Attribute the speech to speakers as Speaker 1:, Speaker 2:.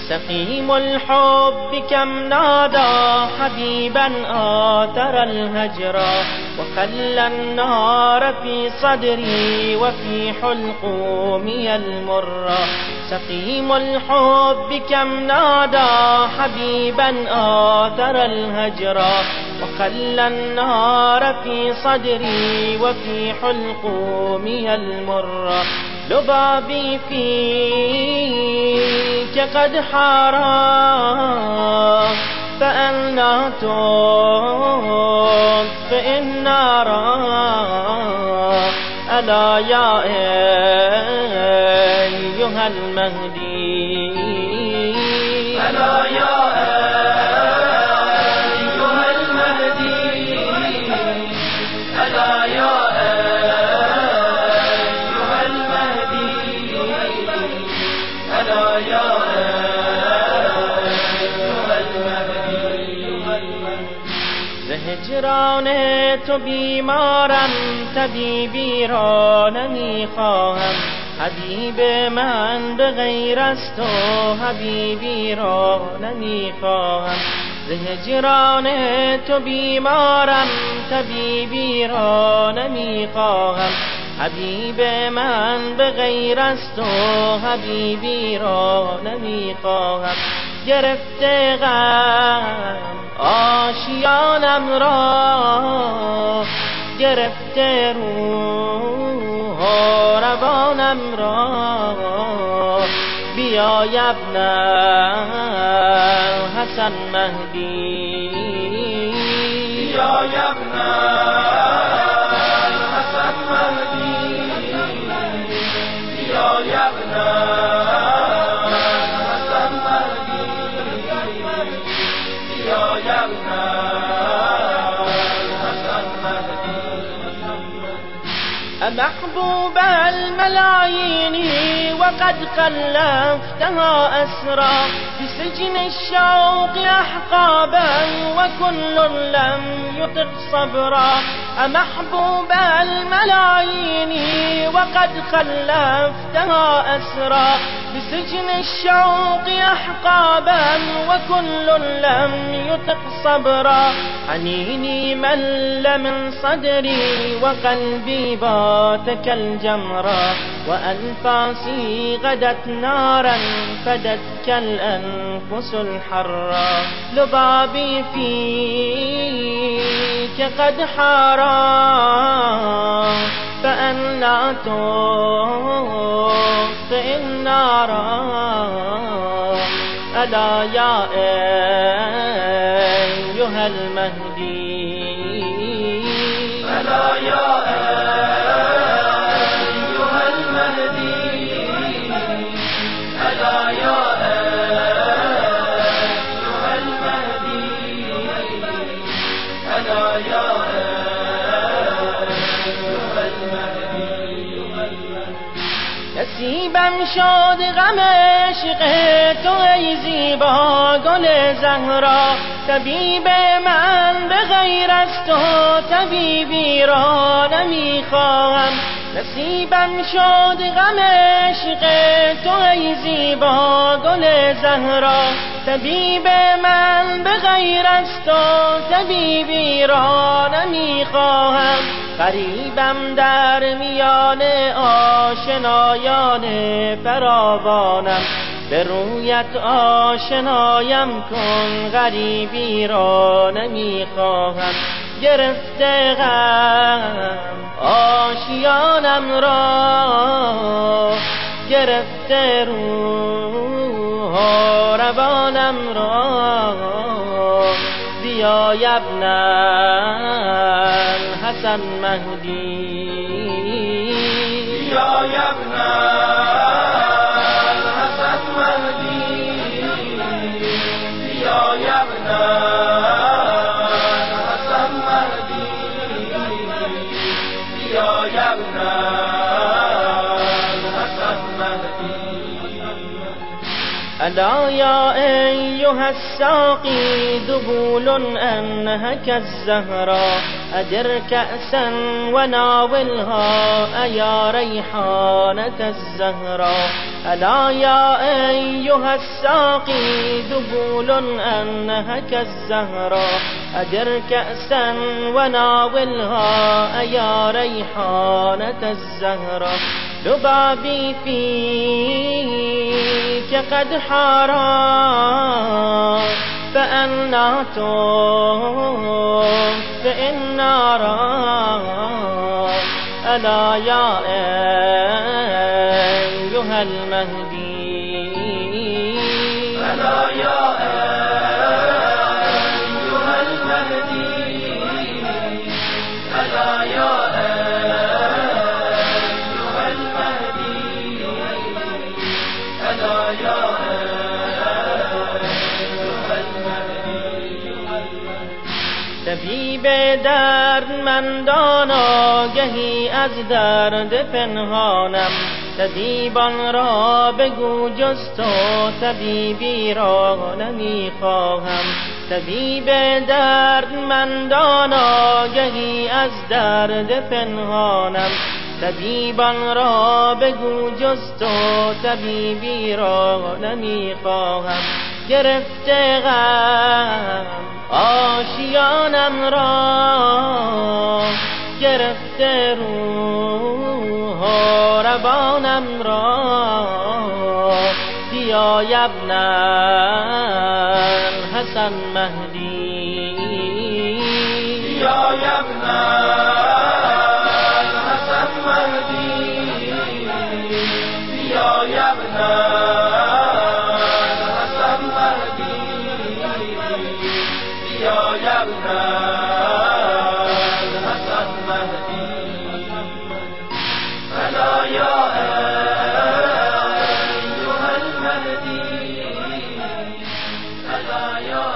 Speaker 1: سقيم الحب كم نادى حبيبا آثر الهجر وخلى النار في صدري وفي حلقومي المر. سقيم الحب كم نادى حبيبا آثر الهجر وخلى النار في صدري وفي حلقومي المر. لبابي فيك قد حارا فأنا تطفئ النار. ألا يا أيها المهدي
Speaker 2: ألا يا أيها المهدي ألا يا أيها المهدي ألا يا أيها المهدي.
Speaker 1: زهجران تو بیمارم طبیبی را نمیخواهم. حبیب من به غیر از تو حبیبی را نمیخواهم. زهجران تو بیمارم طبیبی را نمیخواهم. حبیب من به غیر از تو حبیبی را نمیخواهم. گرفته غم آشیانم را گرفته روح و روانم را. بیا ابن حسن مهدی
Speaker 2: بیا ابن حسن مهدی بیا ابن حسن مهدی بیا ابن حسن مهدی.
Speaker 1: محبوب الملايين وقد خلفتها أسرى بسجن الشوق أحقابا وكل لم يطق صبرا. محبوب الملايين وقد خلفتها أسرى بسجن الشوق أحقابا وكل لم يطق صبرا. حنيني مل من صدري وقلبي بات كالجمرة وأنفاسي غدت نارا فدت كالأنفس الحرة. لبابي فيك قد حارا فأنا تطفئ النار. ألا يا أيها المهدي
Speaker 2: ألا يا أيها المهدي ألا يا أيها المهدي ألا يا أيها المهدي.
Speaker 1: نصیبم شد غم عشق تو ای زیبا گل زهرا. طبیب من به غیر از تو طبیبی را نمیخواهم. نصیبم شد غم عشق تو ای زیبا گل زهرا. طبیب من به غیر از تو طبیبی را نمیخواهم. غریبم در میان آشنایان فراوانم. به رویت آشنایم کن غریبی را نمیخواهم. گرفته غم آشیانم را گرفته روح و روانم را. بیا ابن حسن مهدی
Speaker 2: بیا ابن حسن مهدی بیا ابن حسن مهدی بیا ابن حسن مهدی.
Speaker 1: ألا يا أيها الساقي ذبول أنهك الزهرا أدر كأسا وناولها أيا ريحانة الزهراء. ألا يا أيها الساقي ذبول أنهك الزهراء. أدر كأسا وناولها أيا ريحانة الزهراء. لبابي فيك قد حارا فأنا فإن نارا. ألا يا أيها المهدي
Speaker 2: ألا يا أيها المهدي ألا يا أيها المهدي ألا يا
Speaker 1: طبیب دردمندان آگهی از درد پنهانم. طبیبان را بگو جز تو طبیبی را نمیخواهم. طبیب دردمندان آگهی از درد پنهانم. طبیبان را بگو جز تو طبیبی را نمیخواهم. گرفته غم آشیانم را، گرفته روح و روانم را. بیا یا ابن الحسن مهدی،
Speaker 2: بیا یا ابن الحسن مهدی، بیا یا ابن الحسن مهدی، بیا یا ابن الحسن مهدی. ألا يا أيها المهدي ألا يا